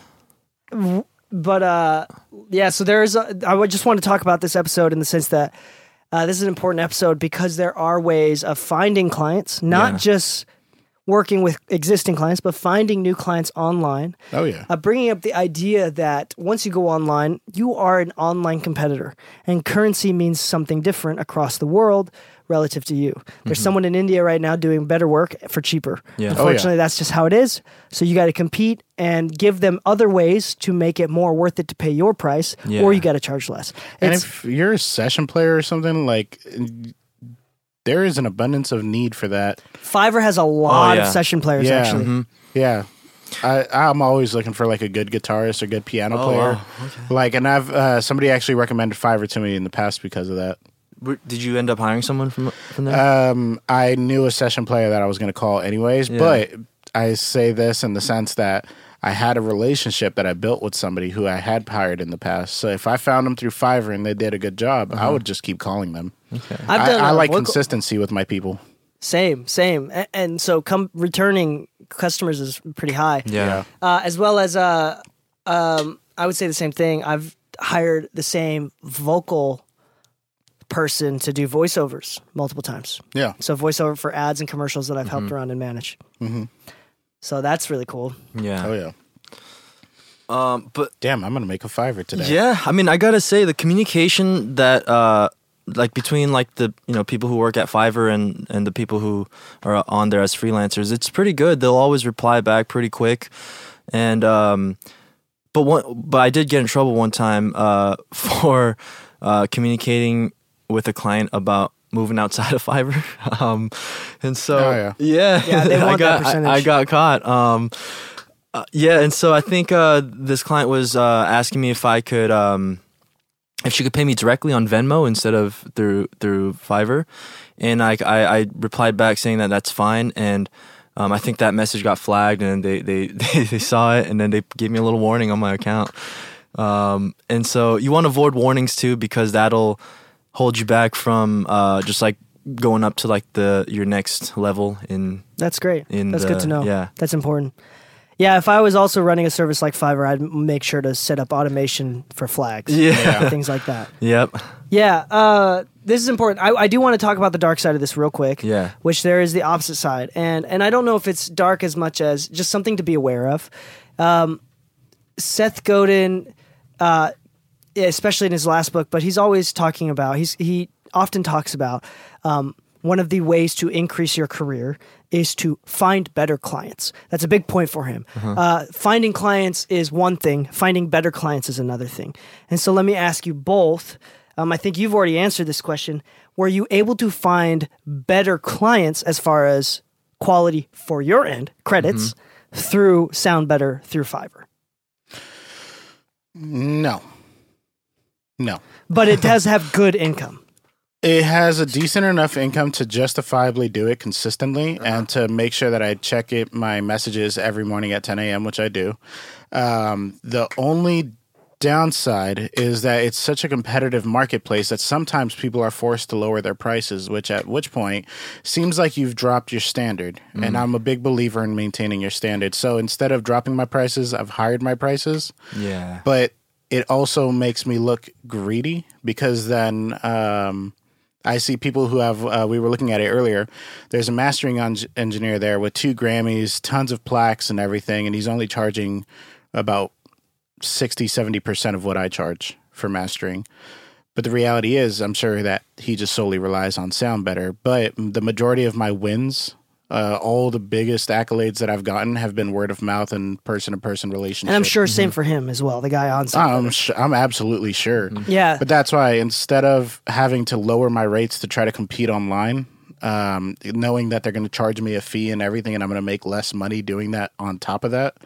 Yeah. but uh, yeah. So there's. A, I would just want to talk about this episode in the sense that uh, this is an important episode because there are ways of finding clients, not Yeah. just working with existing clients, but finding new clients online. Oh, yeah. Uh, bringing up the idea that once you go online, you are an online competitor, and currency means something different across the world relative to you. There's someone in India right now doing better work for cheaper. Yeah. Unfortunately, Oh, yeah. that's just how it is. So you got to compete and give them other ways to make it more worth it to pay your price, Yeah. or you got to charge less. And It's, if you're a session player or something, like, there is an abundance of need for that. Fiverr has a lot yeah. of session players, Yeah. actually. Mm-hmm. Yeah. I, I'm always looking for like a good guitarist or good piano Oh, player. wow. Like, and I've uh, somebody actually recommended Fiverr to me in the past because of that. Were- Did you end up hiring someone from from there? Um, I knew a session player that I was going to call anyways, Yeah. but I say this in the sense that I had a relationship that I built with somebody who I had hired in the past. So if I found them through Fiverr and they did a good job, I would just keep calling them. I've I, done I uh, like vocal- consistency with my people. Same, same. And, and so come returning customers is pretty high. yeah. Uh, as well as uh, um, I would say the same thing. I've hired the same vocal person to do voiceovers multiple times. Yeah. So voiceover for ads and commercials that I've helped Mm-hmm. around and manage. So that's really cool. Yeah. Oh, yeah. Um, but Damn, I'm going to make a Fiverr today. yeah, I mean, I gotta say the communication that uh, like between like the you know people who work at Fiverr and and the people who are on there as freelancers, it's pretty good. They'll always reply back pretty quick, and um, but one but I did get in trouble one time uh for uh communicating with a client about moving outside of Fiverr, um, and so Oh, yeah. Yeah, they I want that got I, percentage. I got caught. Um, uh, yeah, and so I think uh, this client was uh, asking me if I could, um, if she could pay me directly on Venmo instead of through through Fiverr, and I I, I replied back saying that that's fine, and um, I think that message got flagged, and they they, they they saw it, and then they gave me a little warning on my account, um, and so you want to avoid warnings too because that'll hold you back from uh, just like going up to like the your next level in That's great. In That's the- good to know. yeah. That's important. Yeah, if I was also running a service like Fiverr, I'd make sure to set up automation for flags. Yeah. and things like that. Yep. Yeah, uh, this is important. I, I do want to talk about the dark side of this real quick. Yeah. Which there is the opposite side, and and I don't know if it's dark as much as just something to be aware of. Um, Seth Godin, uh, especially in his last book, but he's always talking about. He's he often talks about um, one of the ways to increase your career is to find better clients. That's a big point for him. Uh, finding clients is one thing. Finding better clients is another thing. And so let me ask you both. Um, I think you've already answered this question. Were you able to find better clients as far as quality for your end, credits, through Sound Better through Fiverr? No. No. But it does have good income. It has a decent enough income to justifiably do it consistently and to make sure that I check it, my messages every morning at ten a.m., which I do. Um, the only downside is that it's such a competitive marketplace that sometimes people are forced to lower their prices, which at which point seems like you've dropped your standard. And I'm a big believer in maintaining your standard. So instead of dropping my prices, I've hired my prices. Yeah. But it also makes me look greedy because then um, I see people who have, uh, we were looking at it earlier, there's a mastering en- engineer there with two Grammys, tons of plaques and everything, and he's only charging about sixty, seventy percent of what I charge for mastering. But the reality is, I'm sure that he just solely relies on Sound Better. But the majority of my wins Uh, all the biggest accolades that I've gotten have been word of mouth and person to person relationships. And I'm sure same for him as well, the guy on Sound I'm Better. sh- I'm absolutely sure. Yeah. But that's why instead of having to lower my rates to try to compete online, um, knowing that they're going to charge me a fee and everything, and I'm going to make less money doing that on top of that,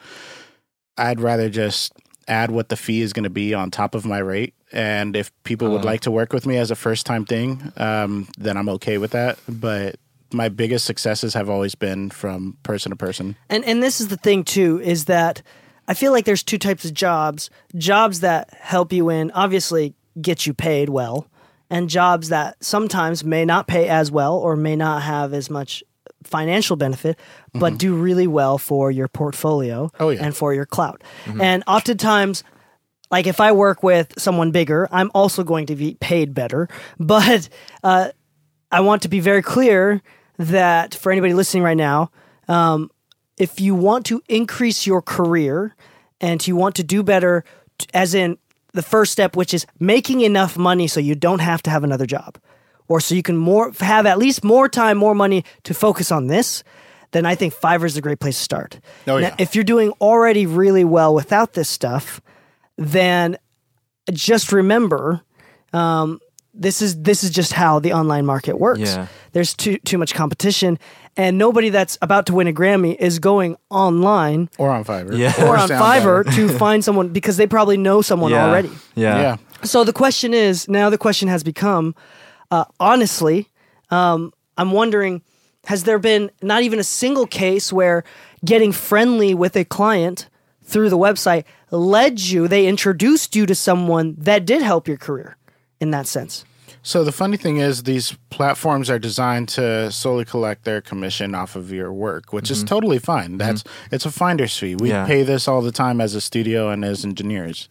I'd rather just add what the fee is going to be on top of my rate. And if people would Uh. like to work with me as a first time thing, um, then I'm okay with that. But my biggest successes have always been from person to person. And and this is the thing too, is that I feel like there's two types of jobs. Jobs that help you in, obviously get you paid well, and jobs that sometimes may not pay as well or may not have as much financial benefit, but do really well for your portfolio Oh, yeah. and for your clout. And oftentimes, like if I work with someone bigger, I'm also going to be paid better. But uh, I want to be very clear that for anybody listening right now, um, if you want to increase your career and you want to do better, t- as in the first step, which is making enough money so you don't have to have another job, or so you can more have at least more time, more money to focus on this, then I think Fiverr is a great place to start. Oh, Now, yeah. if you're doing already really well without this stuff, then just remember, um, this is this is just how the online market works. Yeah. There's too too much competition, and nobody that's about to win a Grammy is going online Or on Fiverr. Yeah. or on Sound Fiverr Better. to find someone because they probably know someone yeah. already. Yeah. Yeah. So the question is, now the question has become, uh, honestly, um, I'm wondering, has there been not even a single case where getting friendly with a client through the website led you, they introduced you to someone that did help your career in that sense? So the funny thing is, these platforms are designed to solely collect their commission off of your work, which is totally fine. That's it's a finder's fee. We Yeah. pay this all the time as a studio and as engineers.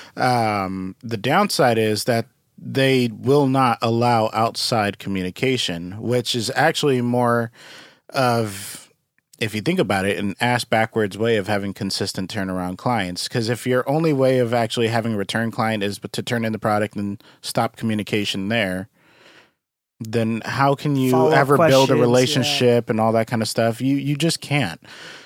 Um, the downside is that they will not allow outside communication, which is actually more of, if you think about it, an ass backwards way of having consistent turnaround clients. Because if your only way of actually having a return client is to turn in the product and stop communication there, then how can you Follow-up ever build a questions, relationship and all that kind of stuff? You you just can't.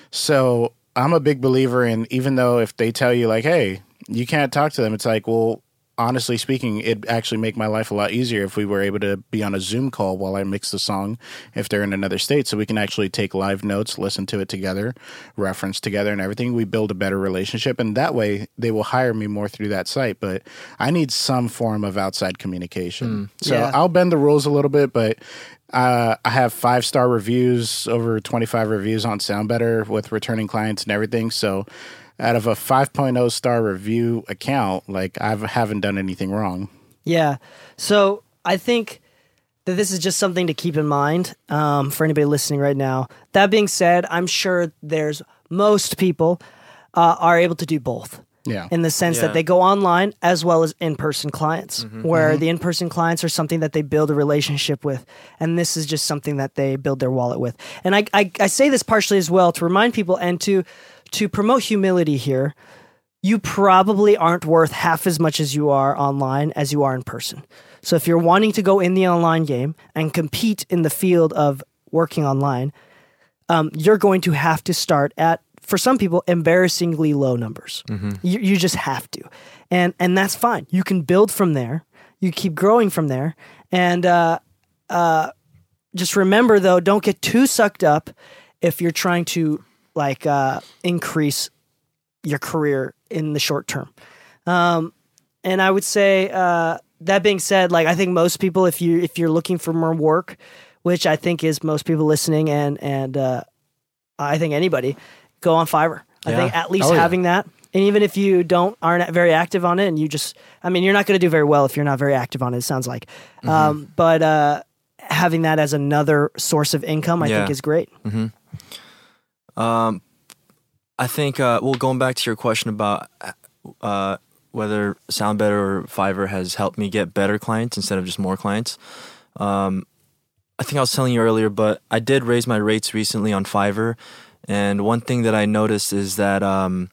So I'm a big believer in, even though if they tell you like, hey, you can't talk to them, it's like, well, honestly speaking, it'd actually make my life a lot easier if we were able to be on a Zoom call while I mix the song if they're in another state, so we can actually take live notes, listen to it together, reference together and everything. We build a better relationship, and that way they will hire me more through that site. But I need some form of outside communication. So Yeah. I'll bend the rules a little bit, but uh, I have five-star reviews, over twenty-five reviews on SoundBetter with returning clients and everything. So out of a five point oh star review account, like I haven't done anything wrong. Yeah. So I think that this is just something to keep in mind um, for anybody listening right now. That being said, I'm sure there's most people uh, are able to do both. Yeah. In the sense Yeah. that they go online as well as in-person clients, where the in-person clients are something that they build a relationship with, and this is just something that they build their wallet with. And I, I, I say this partially as well to remind people and to to promote humility here. You probably aren't worth half as much as you are online as you are in person. So if you're wanting to go in the online game and compete in the field of working online, um, you're going to have to start at, for some people, embarrassingly low numbers. You, you just have to. And and that's fine. You can build from there. You keep growing from there. And uh, uh, just remember, though, don't get too sucked up if you're trying to like uh, increase your career in the short term. Um, and I would say, uh, that being said, like I think most people, if you if you're looking for more work, which I think is most people listening, and and uh, I think anybody, go on Fiverr. I Yeah. think at least Oh, yeah. having that, and even if you don't aren't very active on it, and you just, I mean, you're not going to do very well if you're not very active on it. It sounds like, um, but uh, having that as another source of income, I Yeah. think is great. Um, I think, uh, well, going back to your question about uh, whether SoundBetter or Fiverr has helped me get better clients instead of just more clients. Um, I think I was telling you earlier, but I did raise my rates recently on Fiverr. And one thing that I noticed is that um,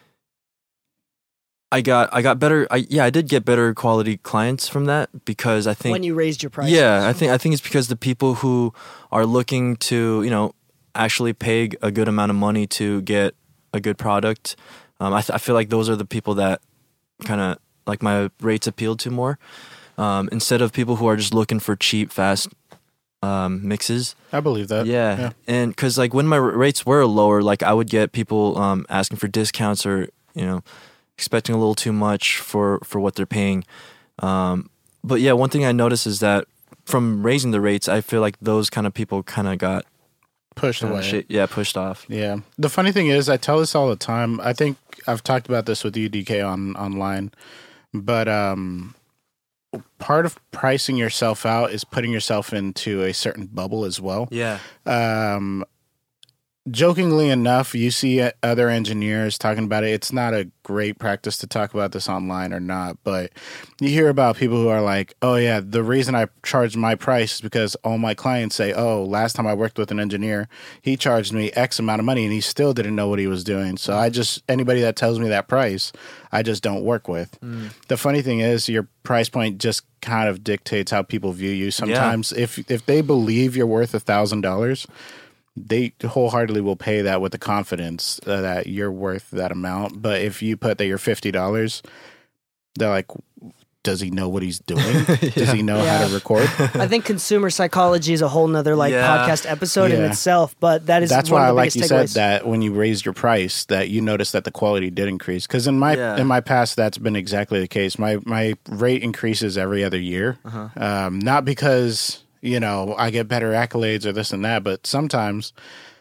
I got I got better. I, yeah, I did get better quality clients from that because I think When you raised your price, yeah, I think I think it's because the people who are looking to, you know, actually pay a good amount of money to get a good product. Um, I, th- I feel like those are the people that kind of like my rates appeal to more, um, instead of people who are just looking for cheap, fast um, mixes. I believe that. Yeah, yeah. and because like when my r- rates were lower, like I would get people um, asking for discounts or you know expecting a little too much for for what they're paying. Um, but yeah, one thing I noticed is that from raising the rates, I feel like those kind of people kind of got Pushed kinda away. shi- yeah, pushed off. Yeah. The funny thing is, I tell this all the time. I think I've talked about this with you, D K, on online. But um, part of pricing yourself out is putting yourself into a certain bubble as well. Yeah, Um, jokingly enough, you see other engineers talking about it. It's not a great practice to talk about this online or not, but you hear about people who are like, oh yeah, the reason I charge my price is because all my clients say, oh, last time I worked with an engineer, he charged me X amount of money and he still didn't know what he was doing. So I just, anybody that tells me that price, I just don't work with. Mm. The funny thing is your price point just kind of dictates how people view you. Sometimes yeah. if, if they believe you're worth a thousand dollars, they wholeheartedly will pay that with the confidence uh, that you're worth that amount. But if you put that you're fifty dollars, they're like, does he know what he's doing? yeah. Does he know yeah. how to record? I think consumer psychology is a whole nother like yeah. podcast episode yeah. in itself, but that is That's one why of the I like you takeaways. said that when you raised your price that you noticed that the quality did increase. Because in my yeah. in my past, that's been exactly the case. My, my rate increases every other year. Uh-huh. Um, not because... you know, I get better accolades or this and that, but sometimes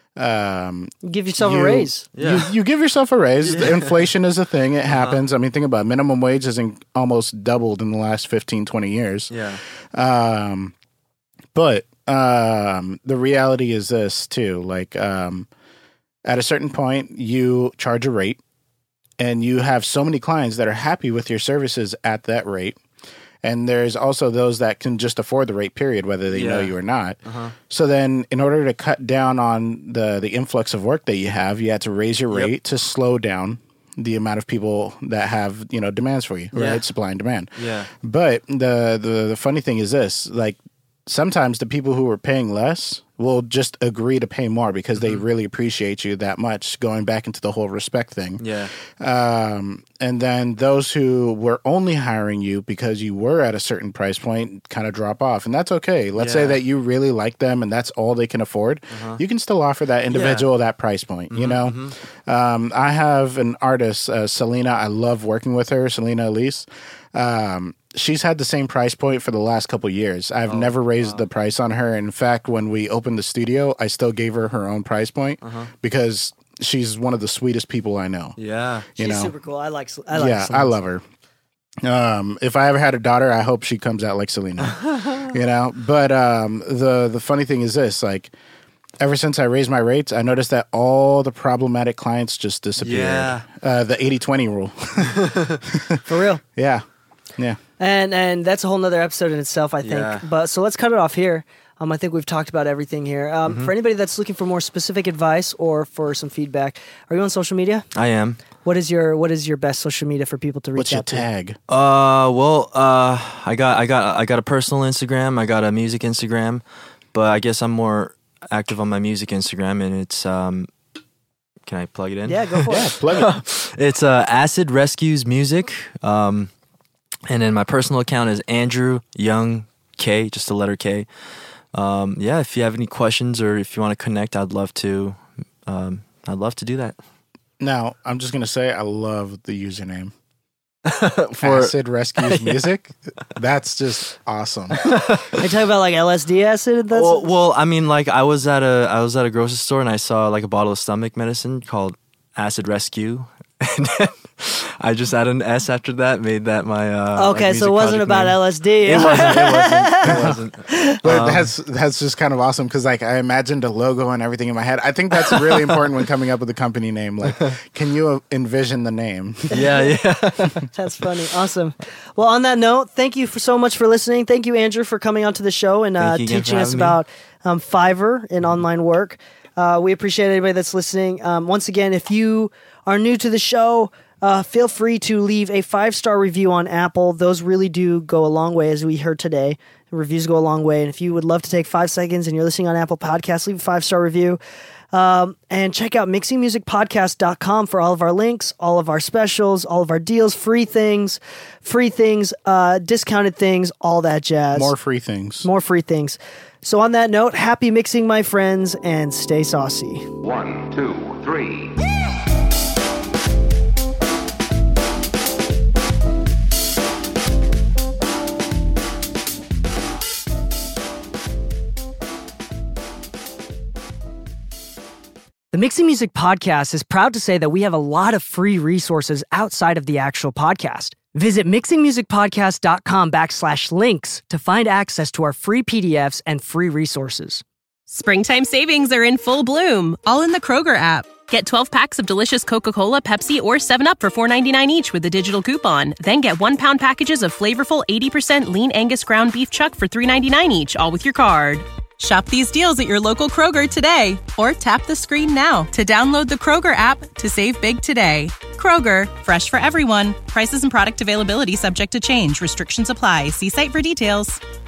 um, give yourself you, a raise. Yeah. You, you give yourself a raise. Yeah. Inflation is a thing. It happens. Uh-huh. I mean, think about it. Minimum wage has in, almost doubled in the last fifteen, twenty years. Yeah. Um, but um, the reality is this, too. Like, um, at a certain point, you charge a rate, and you have so many clients that are happy with your services at that rate. And there's also those that can just afford the rate, period, whether they yeah. know you or not. Uh-huh. So then in order to cut down on the, the influx of work that you have, you had to raise your rate yep. to slow down the amount of people that have, you know, demands for you, yeah. right? Supply and demand. Yeah. But the, the, the funny thing is this, like sometimes the people who are paying less will just agree to pay more because mm-hmm. they really appreciate you that much, going back into the whole respect thing. Yeah. Um, and then those who were only hiring you because you were at a certain price point kind of drop off. And that's okay. Let's yeah. say that you really like them and that's all they can afford. Uh-huh. You can still offer that individual yeah. that price point, mm-hmm, you know? Mm-hmm. Um, I have an artist, uh, Selena. I love working with her, Selena Elise. Um, she's had the same price point for the last couple of years. I've oh, never raised wow. the price on her. In fact, when we opened the studio, I still gave her her own price point uh-huh. because she's one of the sweetest people I know. Yeah. You she's know? super cool. I like I like Yeah, I love her. Um, if I ever had a daughter, I hope she comes out like Selena. you know? But um, the the funny thing is this, like ever since I raised my rates, I noticed that all the problematic clients just disappeared. Yeah. Uh, the eighty twenty rule. For real. Yeah. Yeah. And and that's a whole nother episode in itself, I think. Yeah. But so let's cut it off here. Um, I think we've talked about everything here. Um, mm-hmm. For anybody that's looking for more specific advice or for some feedback, are you on social media? I am. What is your What is your best social media for people to reach What's your out to? tag? Uh, well, uh, I got I got I got a personal Instagram. I got a music Instagram, but I guess I'm more active on my music Instagram, and it's um. Can I plug it in? Yeah, go for yeah, it. plug it. It's uh, Acid Rescues Music. Um. And then my personal account is Andrew Young K, just the letter K. Um, yeah, if you have any questions or if you want to connect, I'd love to. Um, I'd love to do that. Now, I'm just gonna say I love the username. For Acid Rescues Music. That's just awesome. Are you talking about like L S D acid? That's well, well, I mean, like I was at a I was at a grocery store and I saw like a bottle of stomach medicine called Acid Rescue. And then I just added an S after that, made that my uh okay, like so it wasn't about name. L S D. It wasn't. It wasn't. It wasn't. But Um, that's that's just kind of awesome because like I imagined a logo and everything in my head. I think that's really important when coming up with a company name. Like, can you envision the name? Yeah, yeah. That's funny. Awesome. Well, on that note, thank you for so much for listening. Thank you, Andrew, for coming onto the show and uh, Thank you again for teaching us having me. about um, Fiverr and online work. Uh, we appreciate anybody that's listening. Um, once again, if you are new to the show, Uh, feel free to leave a five-star review on Apple. Those really do go a long way, as we heard today. Reviews go a long way. And if you would love to take five seconds and you're listening on Apple Podcasts, leave a five-star review. Um, and check out mixing music podcast dot com for all of our links, all of our specials, all of our deals, free things, free things, uh, discounted things, all that jazz. More free things. More free things. So on that note, happy mixing, my friends, and stay saucy. One, two, three. The Mixing Music Podcast is proud to say that we have a lot of free resources outside of the actual podcast. Visit mixing music podcast dot com backslash links to find access to our free P D Fs and free resources. Springtime savings are in full bloom, all in the Kroger app. Get twelve packs of delicious Coca-Cola, Pepsi, or seven up for four ninety-nine each with a digital coupon. Then get one-pound packages of flavorful eighty percent lean Angus ground beef chuck for three ninety-nine each, all with your card. Shop these deals at your local Kroger today, or tap the screen now to download the Kroger app to save big today. Kroger, fresh for everyone. Prices and product availability subject to change. Restrictions apply. See site for details.